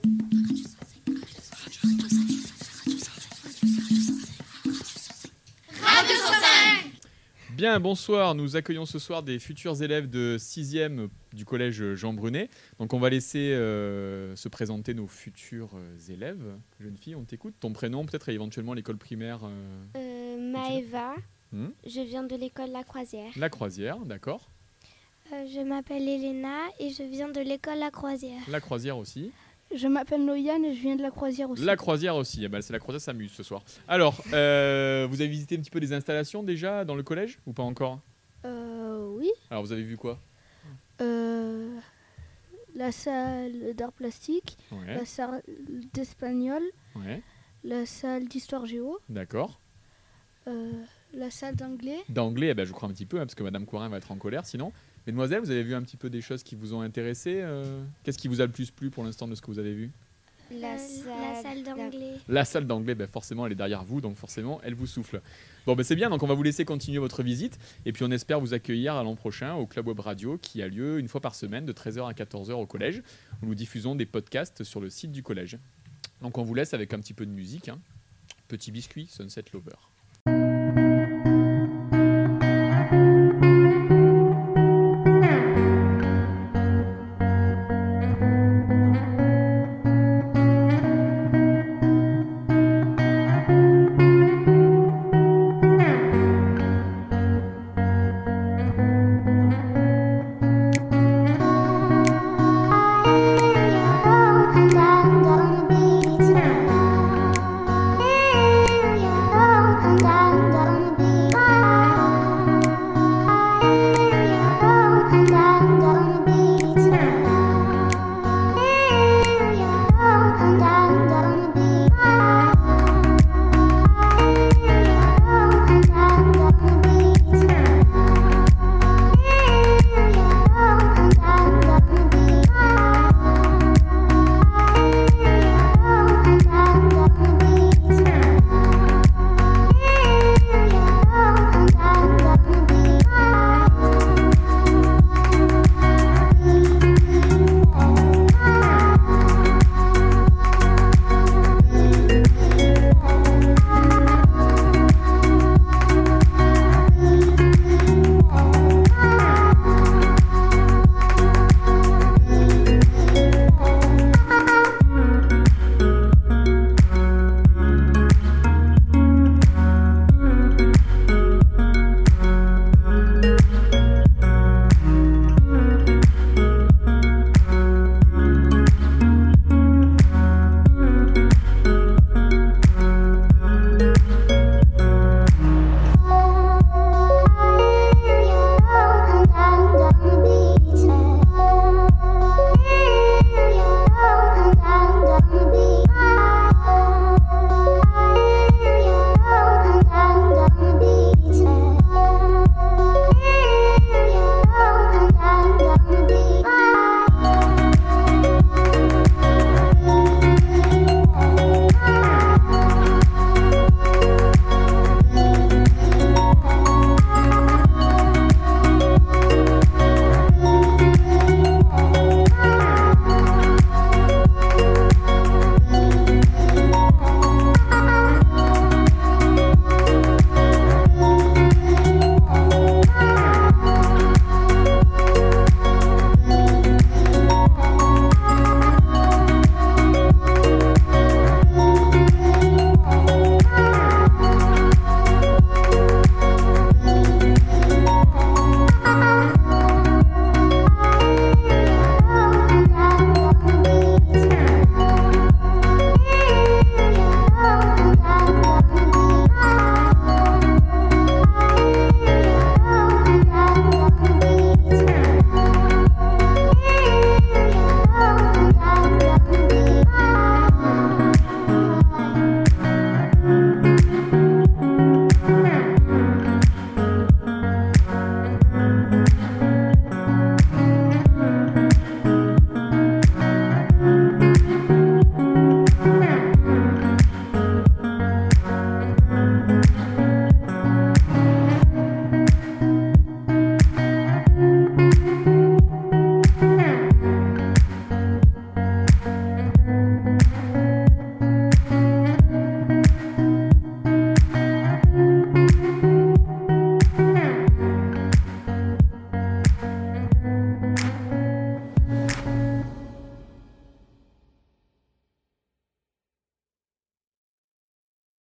Bien, bonsoir. Nous accueillons ce soir des futurs élèves de 6e du collège Jean Brunet. Donc, on va laisser se présenter nos futurs élèves. Jeune fille, on t'écoute. Ton prénom, peut-être, et éventuellement l'école primaire. Maëva. Je viens de l'école La Croisière. La Croisière, d'accord. Je m'appelle Elena et je viens de l'école La Croisière. La Croisière aussi. Je m'appelle Noyane et je viens de La Croisière aussi. La Croisière aussi. Eh ben, c'est La Croisière s'amuse ce soir. Alors, vous avez visité un petit peu des installations déjà dans le collège ou pas encore ? Oui. Alors, vous avez vu quoi ? La salle d'art plastique, Ouais. la salle d'espagnol, Ouais. la salle d'histoire géo, D'accord. la salle d'anglais. D'anglais, eh ben, je crois un petit peu, hein, parce que Madame Courin va être en colère sinon. Mesdemoiselles, vous avez vu un petit peu des choses qui vous ont intéressé Qu'est-ce qui vous a le plus plu pour l'instant de ce que vous avez vu ? La salle d'anglais. La salle d'anglais, ben forcément, elle est derrière vous, donc forcément, elle vous souffle. Bon, ben c'est bien, donc on va vous laisser continuer votre visite, et puis on espère vous accueillir à l'an prochain au Club Web Radio, qui a lieu une fois par semaine, de 13h à 14h au collège, où nous diffusons des podcasts sur le site du collège. Donc on vous laisse avec un petit peu de musique, hein. Petit biscuit, Sunset Lover.